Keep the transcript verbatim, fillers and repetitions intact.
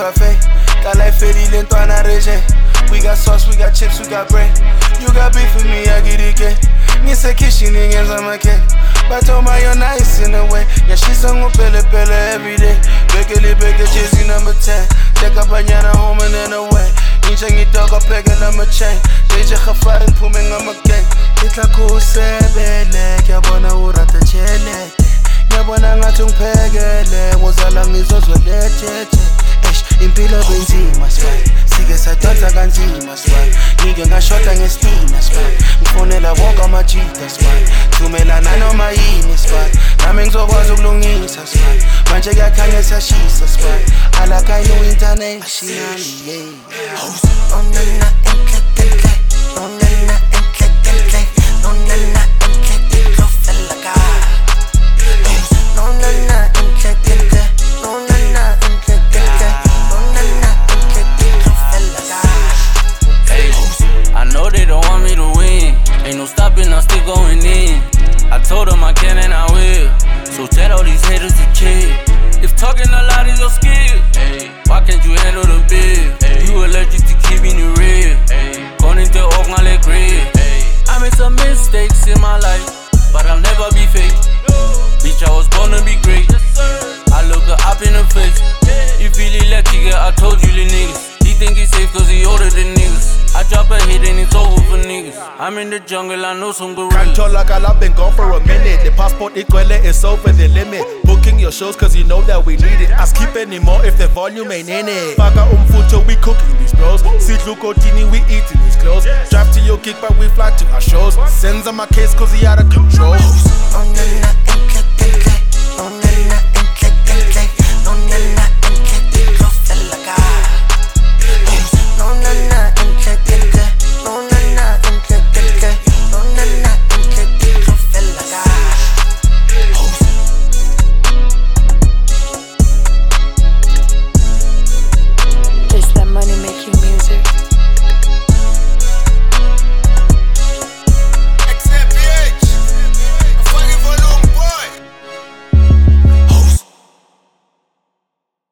buffet. Got like fifty lento on a régime. We got sauce, we got chips, we got bread. You got beef with me, I get it get. Me say kitchen in games, I'm a kid. But oh my, you're nice in a way. Yeah, she's on with pele pele every day. Bekele beke Jay-Z number ten. Take up a yana home and then away. Ninja ngi dog up peg and I'm a chain. Deje khafar and puming on my gang. Itla kusebele, kyabona urata chele. Nyabona ngathi ngiphekele, ngozala ngizozweletheche. Eish, impilo benzima sibani. Sike sadonsa kanzima sibani. Ngike ngashoda ngestina sibani. Ngifonela wonke amajita sibani. Thumelana noma yini sibani. Nami ngizokwazi ukulungisa sibani. Manje kuyakhanya siyashisa sibani. I like I know internationally, yeah. Oh na na enhle oh na na enhle oh na na enhle lo fella ka. Oh na na enhle oh na na enhle oh na na enhle lo fella ka. Hey, I know they don't want me to win. Ain't no stopping, I'm still going in. I told them I can and I will. So tell all these haters to chill. If talking a lot is your skill, hey, why can't you handle the bill? Hey, you allergic to keeping it real. Going to off my leg real. I made some mistakes in my life, but I'll never be fake. Bitch, I was born to be great. I look her up in the face. You feel electric, I told you the niggas. He think he's safe cause he older than niggas. I drop a hit and it's over for niggas. I'm in the jungle, I know some gorillas. Control like I've been gone for a minute. The passport equally is over the limit. Booking your shows cause you know that we need it. I skip anymore if the volume ain't in it. Faga umfuto, we cooking these bros. Sidlu Kotini, we eating these clothes. Drive to your gig but we fly to our shows. Sends on my case cause he out of control. Oh